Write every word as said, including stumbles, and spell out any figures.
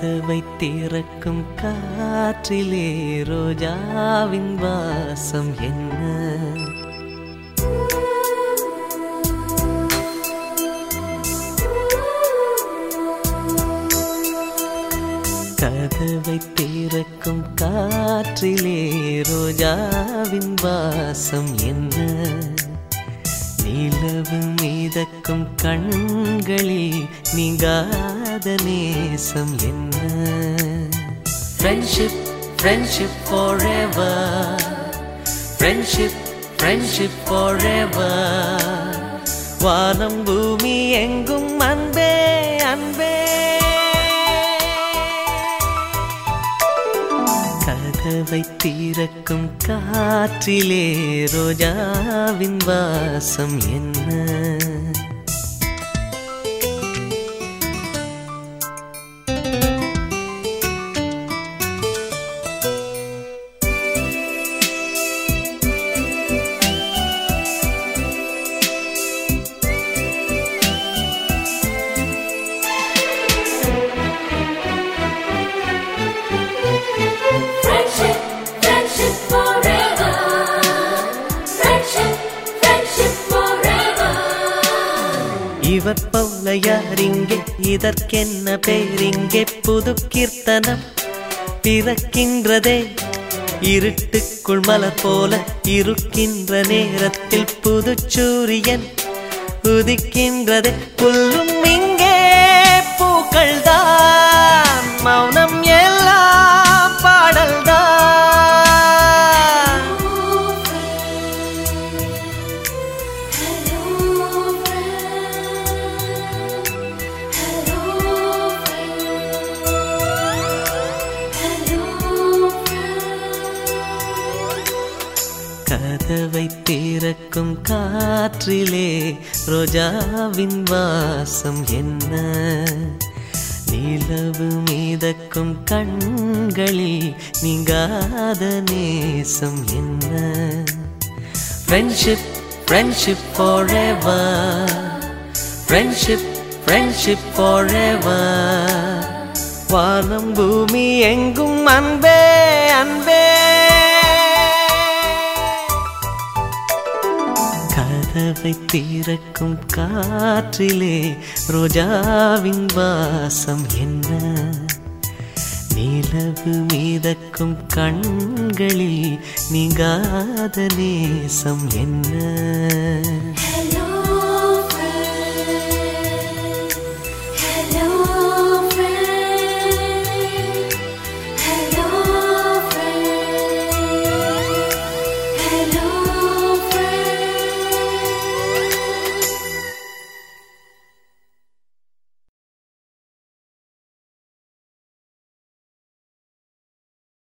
கதவை திறக்கும் காற்றிலே ரோஜாவின் வாசம் என்ன? கதவை திறக்கும் காற்றிலே ரோஜாவின் வாசம் என்ன? நிலவு மீதக்கும் கண்களில் நீங்காத நேசம் என்ன? Friendship, friendship forever. Friendship, friendship forever. வானம் பூமி எங்கும் அன்பே அன்பே. கதவை திறக்கும் காற்றிலே ரோஜாவின் வாசம் என்ன? இவர் போல யாரிங்கே, இதற்கென்ன பேரிங்கே? புது கீர்த்தனம் பிறக்கின்றதே. இருட்டுக்குள் மலர் போல இருக்கின்ற நேரத்தில் புது சூரியன் உதிக்கின்றதே. புல்லும் இங்கே பூக்கள் தான், மௌனம் எல்லாம் பாடல் தான். கதவை திறக்கும் காற்றிலே ரோஜாவின் வாசம் என்ன? நிலவு மீதக்கும் கண்களில் நீங்காத நேசம் என்ன? Friendship, friendship forever. Friendship, friendship forever. வானம் பூமி எங்கும் அன்பே அன்பே. கதவை திறக்கும் காற்றிலே ரோஜாவின் வாசம் என்ன? நிலவு மீதக்கும் கண்களில் நீங்காத நேசம் என்ன?